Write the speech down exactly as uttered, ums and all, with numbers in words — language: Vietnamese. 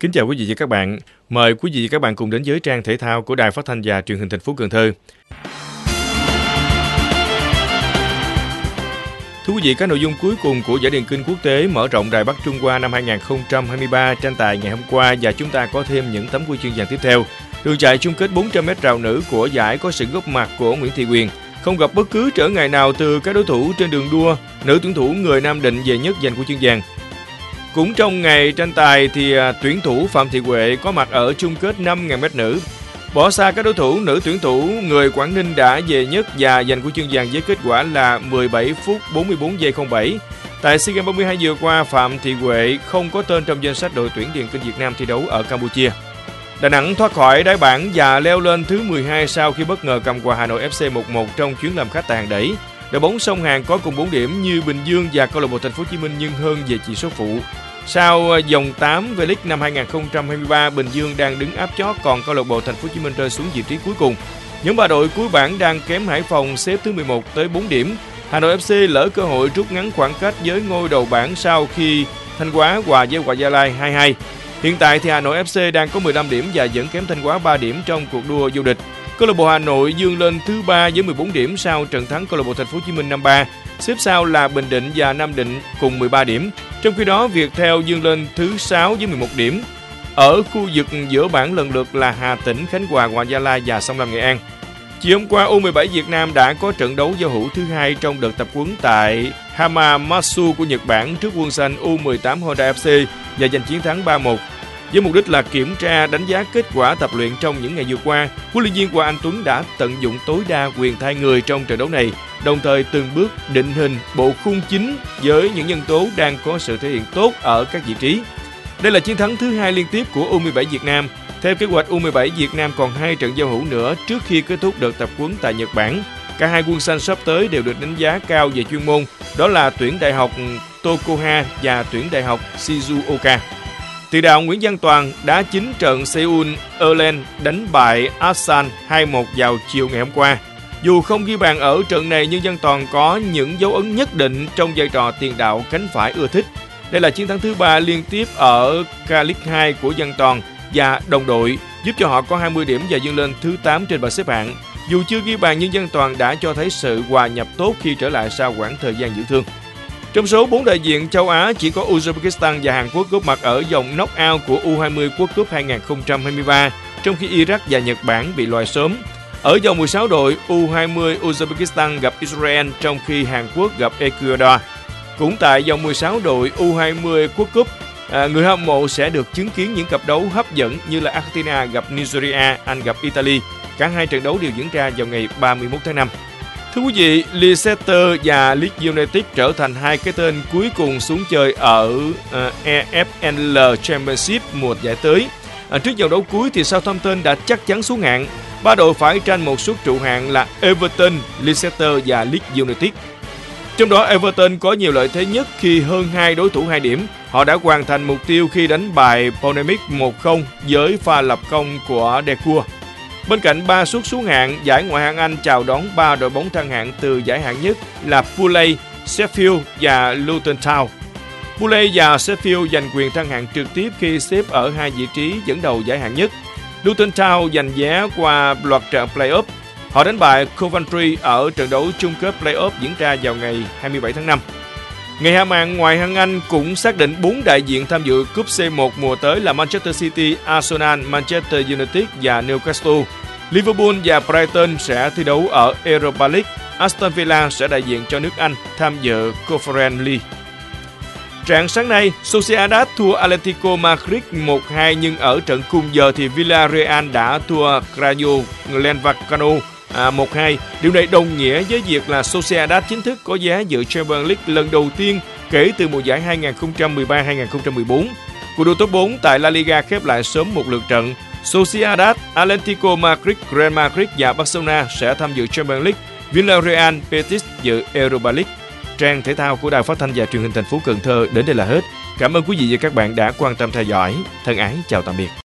Kính chào quý vị và các bạn. Mời quý vị và các bạn cùng đến với trang thể thao của Đài Phát thanh và Truyền hình thành phố Cần Thơ. Thưa quý vị, các nội dung cuối cùng của giải điền kinh quốc tế mở rộng Đài Bắc Trung Hoa năm hai không hai ba tranh tài ngày hôm qua và chúng ta có thêm những tấm huy chương vàng tiếp theo. Đường chạy chung kết bốn trăm mét rào nữ của giải có sự góp mặt của Nguyễn Thị Quyền. Không gặp bất cứ trở ngại nào từ các đối thủ trên đường đua, nữ tuyển thủ người Nam Định về nhất giành huy chương vàng. Cũng trong ngày tranh tài thì tuyển thủ Phạm Thị Huệ có mặt ở chung kết năm nghìn mét nữ. Bỏ xa các đối thủ, nữ tuyển thủ người Quảng Ninh đã về nhất và giành huy chương vàng với kết quả là mười bảy phút bốn mươi bốn giây không bảy. Tại SEA Games ba mươi hai vừa qua, Phạm Thị Huệ không có tên trong danh sách đội tuyển điền kinh Việt Nam thi đấu ở Campuchia. Đà Nẵng thoát khỏi đáy bảng và leo lên thứ mười hai sau khi bất ngờ cầm quà Hà Nội ép xê một một trong chuyến làm khách tại hàng đẩy. Đội bóng sông Hàn có cùng bốn điểm như Bình Dương và câu lạc bộ Thành phố Hồ Chí Minh nhưng hơn về chỉ số phụ. Sau vòng tám V-League năm hai không hai ba, Bình Dương đang đứng áp chót, còn câu lạc bộ Thành phố Hồ Chí Minh rơi xuống vị trí cuối cùng. Nhóm ba đội cuối bảng đang kém Hải Phòng xếp thứ mười một tới bốn điểm. Hà Nội ép xê lỡ cơ hội rút ngắn khoảng cách với ngôi đầu bảng sau khi Thanh Hóa hòa với Hòa Gia Lai hai hai. Hiện tại thì Hà Nội ép xê đang có mười lăm điểm và vẫn kém Thanh Hóa ba điểm trong cuộc đua vô địch. Câu lạc bộ Hà Nội vươn lên thứ ba với mười bốn điểm sau trận thắng câu lạc bộ Thành phố Hồ Chí Minh năm ba. Xếp sau là Bình Định và Nam Định cùng mười ba điểm. Trong khi đó, Viettel vươn lên thứ sáu với mười một điểm. Ở khu vực giữa bảng lần lượt là Hà Tĩnh, Khánh Hòa, Hòa Gia Lai và Sông Lam Nghệ An. Chiều hôm qua, U mười bảy Việt Nam đã có trận đấu giao hữu thứ hai trong đợt tập huấn tại Hamamatsu của Nhật Bản trước quân xanh U mười tám Honda ép xê và giành chiến thắng ba một. Với mục đích là kiểm tra đánh giá kết quả tập luyện trong những ngày vừa qua, huấn luyện viên Hoàng Anh Tuấn đã tận dụng tối đa quyền thay người trong trận đấu này, đồng thời từng bước định hình bộ khung chính với những nhân tố đang có sự thể hiện tốt ở các vị trí. Đây là chiến thắng thứ hai liên tiếp của U mười bảy Việt Nam. Theo kế hoạch, U mười bảy Việt Nam còn hai trận giao hữu nữa trước khi kết thúc đợt tập huấn tại Nhật Bản. Cả hai quân xanh sắp tới đều được đánh giá cao về chuyên môn, đó là tuyển đại học Tokuha và tuyển đại học Shizuoka. Tiền đạo Nguyễn Văn Toàn đã chính trận Seoul Erlen đánh bại Asan hai một vào chiều ngày hôm qua. Dù không ghi bàn ở trận này nhưng Văn Toàn có những dấu ấn nhất định trong vai trò tiền đạo cánh phải ưa thích. Đây là chiến thắng thứ ba liên tiếp ở K-League hai của Văn Toàn và đồng đội, giúp cho họ có hai mươi điểm và vươn lên thứ tám trên bảng xếp hạng. Dù chưa ghi bàn nhưng Văn Toàn đã cho thấy sự hòa nhập tốt khi trở lại sau quãng thời gian dưỡng thương. Trong số bốn đại diện châu Á, chỉ có Uzbekistan và Hàn Quốc góp mặt ở vòng knock-out của U hai mươi World Cup hai không hai ba, trong khi Iraq và Nhật Bản bị loại sớm. Ở vòng mười sáu đội, U hai mươi Uzbekistan gặp Israel, trong khi Hàn Quốc gặp Ecuador. Cũng tại vòng mười sáu đội U hai mươi World Cup, à, người hâm mộ sẽ được chứng kiến những cặp đấu hấp dẫn như là Argentina gặp Nigeria, Anh gặp Italy. Cả hai trận đấu đều diễn ra vào ngày ba mươi mốt tháng năm. Thưa quý vị, Leicester và Leeds United trở thành hai cái tên cuối cùng xuống chơi ở uh, e ép en lờ Championship mùa giải tới. À, trước vòng đấu cuối thì Southampton đã chắc chắn xuống hạng. Ba đội phải tranh một suất trụ hạng là Everton, Leicester và Leeds United. Trong đó Everton có nhiều lợi thế nhất khi hơn hai đối thủ hai điểm. Họ đã hoàn thành mục tiêu khi đánh bại Bournemouth một không với pha lập công của Decour. Bên cạnh ba suất xuống hạng, giải Ngoại hạng Anh chào đón ba đội bóng thăng hạng từ giải hạng nhất là Purley, Sheffield và Luton Town. Purley và Sheffield giành quyền thăng hạng trực tiếp khi xếp ở hai vị trí dẫn đầu giải hạng nhất. Luton Town giành vé qua loạt trận play-off. Họ đánh bại Coventry ở trận đấu chung kết play-off diễn ra vào ngày hai mươi bảy tháng năm. Ngày hạ màn Ngoại hạng Anh cũng xác định bốn đại diện tham dự cúp xê một mùa tới là Manchester City, Arsenal, Manchester United và Newcastle. Liverpool và Brighton sẽ thi đấu ở Europa League. Aston Villa sẽ đại diện cho nước Anh tham dự Conference League. Trạng sáng nay, Sociedad thua Atletico Madrid một hai nhưng ở trận cùng giờ thì Villarreal đã thua Rayo Vallecano một hai. Điều này đồng nghĩa với việc là Sociedad chính thức có vé dự Champions League lần đầu tiên kể từ mùa giải hai không một ba hai không một bốn. Cuộc đua top bốn tại La Liga khép lại sớm một lượt trận. Sociedad, Atletico Madrid, Real Madrid và Barcelona sẽ tham dự Champions League. Villarreal, Betis dự Europa League. Trang thể thao của Đài Phát thanh và Truyền hình thành phố Cần Thơ đến đây là hết. Cảm ơn quý vị và các bạn đã quan tâm theo dõi. Thân ái chào tạm biệt.